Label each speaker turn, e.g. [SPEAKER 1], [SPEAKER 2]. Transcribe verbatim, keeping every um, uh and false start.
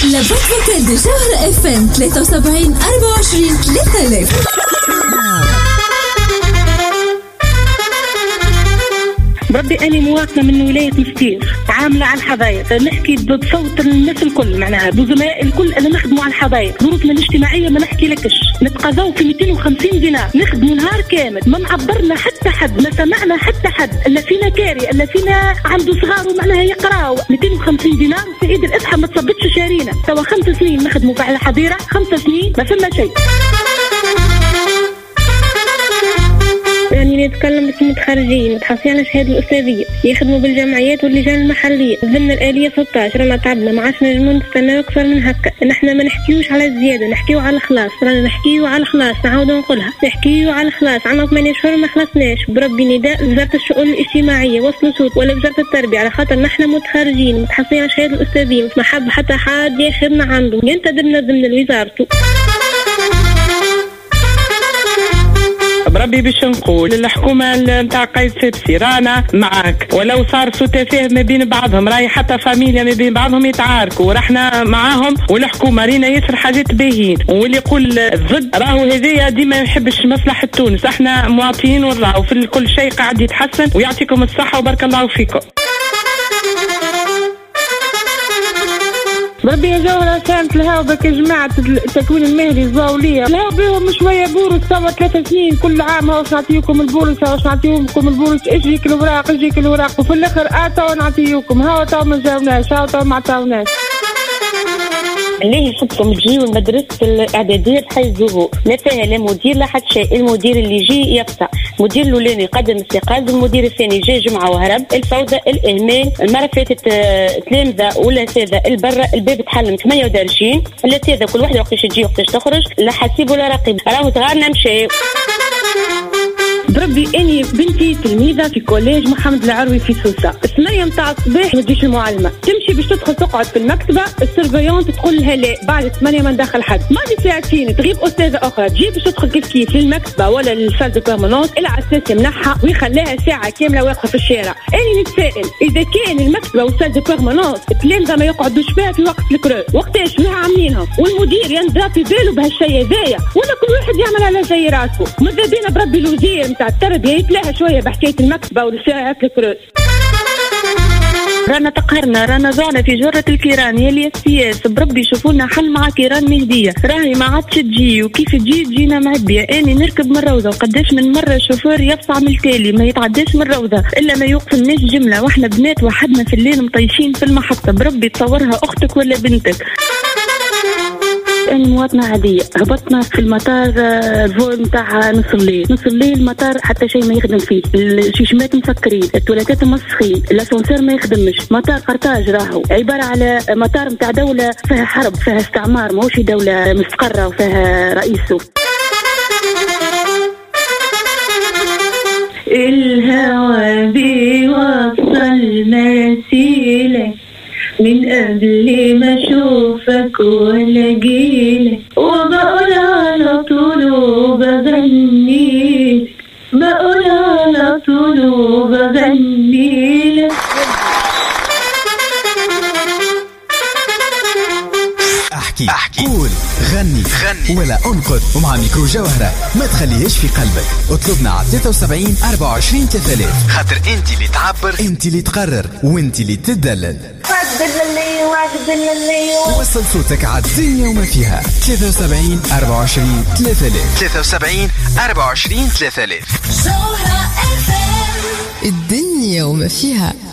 [SPEAKER 1] لابد فوكال دي جوهرة اف ام ثلاثة وسبعين أربعة وعشرين ثلاثة آلاف.
[SPEAKER 2] بربي أنا مواطنة من ولاية مستير، عاملة على الحدائق، نحكي بصوت الناس الكل، معناها بزملاء الكل اللي نخدموا على الحدائق. ظروفنا الاجتماعية ما نحكي لكش، نتقاضوا في مئتين وخمسين دينار، نخدموا نهار كامل، ما معبرنا حتى حد، ما سمعنا حتى حد، إلا فينا كاري، إلا فينا عنده صغار ومعناها يقراوا. مئتين وخمسين دينار في عيد الأضحى ما تصبتش شارينا. توا خمس سنين نخدموا على الحظيرة، خمس سنين ما فما شيء.
[SPEAKER 3] يعني نتكلم باسم متخرجين متحصلين على شهادة الأستاذية يخدموا بالجمعيات واللجان المحلية. ضمن الآلية ستة عشر رانا تعبنا ما عادش نجمو نستناو أكثر من هكا. نحنا ما نحكيوش على الزيادة، نحكيو على الخلاص. رانا نحكيو على الخلاص، نعاود نقولها نحكيو على الخلاص. عنا ثمانية شهور ما خلصناش. بربي نداء وزارة الشؤون الاجتماعية وصلوا صوت ولا وزارة التربية، على خاطر نحنا متخرجين متحصلين على شهادة الأستاذية ما حب حتى حد ياخذنا عنده ينتدبنا ضمن الوزارة.
[SPEAKER 4] بربي باش نقول الحكومة نتاع قايد سبسي رانا معاك، ولو صار سوء تفاهم ما بين بعضهم، راي حتى فاميليا ما بين بعضهم يتعاركوا ورحنا معاهم، والحكومة رينا ياسر حاجات باهين. واللي يقول ضد راهو هذايا ديما يحبش مصلحة تونس. احنا مواطنين وراهو في كل شيء قاعد يتحسن، ويعطيكم الصحة وبارك الله فيكم.
[SPEAKER 2] بربي يا جوهرة كانت الهاو بك جماعة التكوين المهني الزاولية الهاو بيهم شوية بورس توا ثلاثة سنين كل عام هاو نعطيكم البورس هاو نعطيكم البورس اجيك الوراق اجيك الوراق وفي الاخر اتوا نعطيكم هاو توا ما جاوناش هاو توا ما عطاوناش.
[SPEAKER 5] ليه يحبكم تجيوا المدرسة الإعدادية بحي الزهور؟ لا فيها لا مدير لا حد شيء. المدير اللي يجي يقطع، المدير الأولاني يقدم استقالة، المدير الثاني جاي جمعة وهرب. الفوضى، الإهمال. المرة فاتت تلامذة ولا سادة البرة الباب تحلم ثمانية ودارشين، ولا سادة كل واحدة وقتاش تجي وقتاش تخرج، لا حسيب ولا رقيب. راهو صغارنا مشاو.
[SPEAKER 2] بربي اني بنتي تلميذه في كوليج محمد العروي في سوسه، الثمانية متاع الصباح ما تجيش المعلمه، تمشي باش تدخل تقعد في المكتبه، السيرفيونت تقول لها لا بعد الثمانية ما ندخل حد. ما دي ساعتين تغيب استاذه اخرى تجي باش تدخل كيف كيف للمكتبه ولا للسال دو بيرمانونس، الى على اساس يمنحها ويخليها ساعه كامله واقفه في الشارع. اني نتسائل اذا كان المكتبه والسال دو بيرمانونس التلامذه ما يقعدوش فيها في وقت الكرو، وقتاش وين عاملينها؟ والمدير يندرى في باله بهالشيء هذايا، ولا كل واحد يعمل على زي راسه؟ ماذا بينا بربي الوزير نتاع التربيه يتلاها شويه بحكايه المكتبه والساعات الكروس.
[SPEAKER 6] رانا تقهرنا، رانا ضعنا في جرة الكيران يلي السياسة. بربي يشوفونا حل مع كيران مهدية، راهي ما عادش تجي وكيف تجي تجينا معبية. اني نركب من روضة وقداش من مرة الشوفور يفصع من التالي ما يتعداش من روضة الا ما يوقف الناس جملة، واحنا بنات وحدنا في الليل مطيشين في المحطة. بربي تصورها اختك ولا بنتك. أنا مواطنة عادية، هبطنا في المطار الفول متاع نص الليل، نص الليل المطار حتى شيء ما يخدم فيه، الشيشمات مسكرين، التواليتات مسخين، الاسانسير ما يخدمش، مطار قرطاج راهو عبارة على مطار متاع دولة فيها حرب فيها استعمار، ماهوش دولة مستقرة وفيها رئيسه.
[SPEAKER 7] الهوى بيوصل مسيلك من قبل ما اشوفك ولا جيلك، وبقول على طول وبغنيلك، بقول على طول وبغنيلك.
[SPEAKER 8] احكي احكي قول غني غني ولا انقد، ومع ميكرو جوهرة ما تخليهش في قلبك. اطلبنا على ثلاثة وسبعين أربعة وعشرين ثلاثة آلاف، خاطر انت اللي تعبر، انت اللي تقرر، وانت اللي تدلل. وصل صوتك على الدنيا وما فيها. ثلاثة وسبعين أربعة وعشرين ثلاثة آلاف، ثلاثة وسبعين أربعة وعشرين ثلاثة آلاف.
[SPEAKER 1] الدنيا وما فيها.